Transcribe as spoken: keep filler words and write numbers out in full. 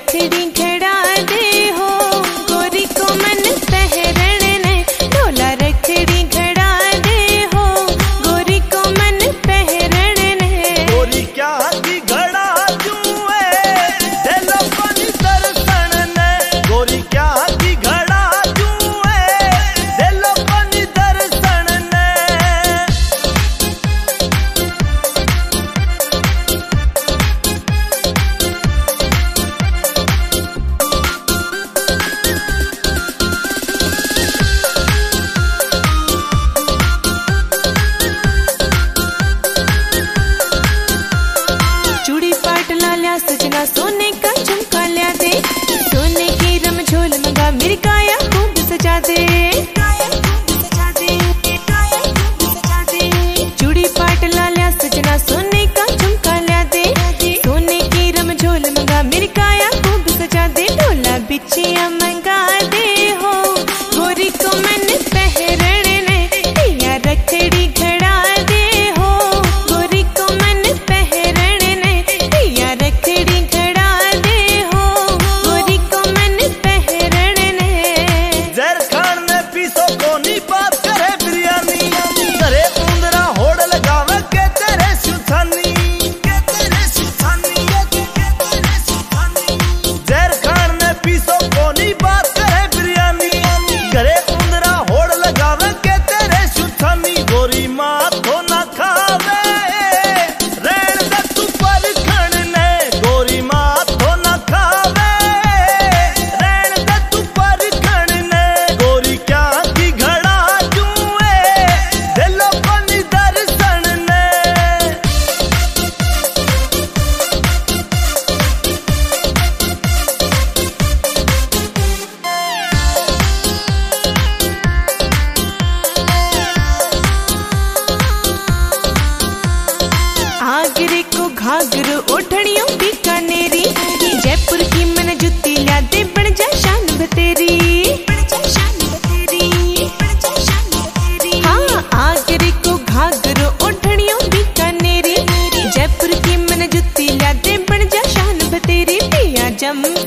रखड़ी घड़ा दे हो गोरी को मन पहरण ने ढोला रखड़ी घड़ा दे हो गोरी को मन पहरण ने गोरी क्या की घड़ा जुए दिलो पानी दर्शन ने गोरी क्या की घड़ा जुए दिलो पानी दर्शन ने सजना सोने का झुमका लिया दे सोने की रमझोल मंगा मेरी काया खूब सजा दे चूड़ी पाट लालिया सजना सोने का झुमका लिया दे सोने की रमझोल मंगा मेरी काया खूब सजा दे ढोला बिछिया मंगा दे हो गोरी को मन पहरण ने पिया रखड़ी घड़ा दे हो गोरी को मन पहरण ने पिया रखड़ी घड़ा दे हो गोरी को मन पहरण ने जर खान ने पीसो कोनी बात करे बिरयानी करे उंदरा होड़ लगावे के तेरे सुथानी के तेरे सुथानी के तेरे सुथानी जर खान ने पीसो कोनी बात करे बिरयानी करे उंदरा होड़ लगावे के तेरे सुथानी गोरी माथो ना खावे रेण दे तू पर खण ने गोरी माथो ना खावे रेण दे तू पर खण ने गोरी क्या की घड़ा जुए दिलो पानी दर्शन ने आगरे को घाघर ओढ़नियों बीकानेरी जयपुर की मन जुत्ती ला दे बन जा शान बतेरी हाँ आगरे को घाघर ओढ़नियों बीकानेरी जयपुर की मन जुत्ती ला दे बन जा शान बतेरी पिया जम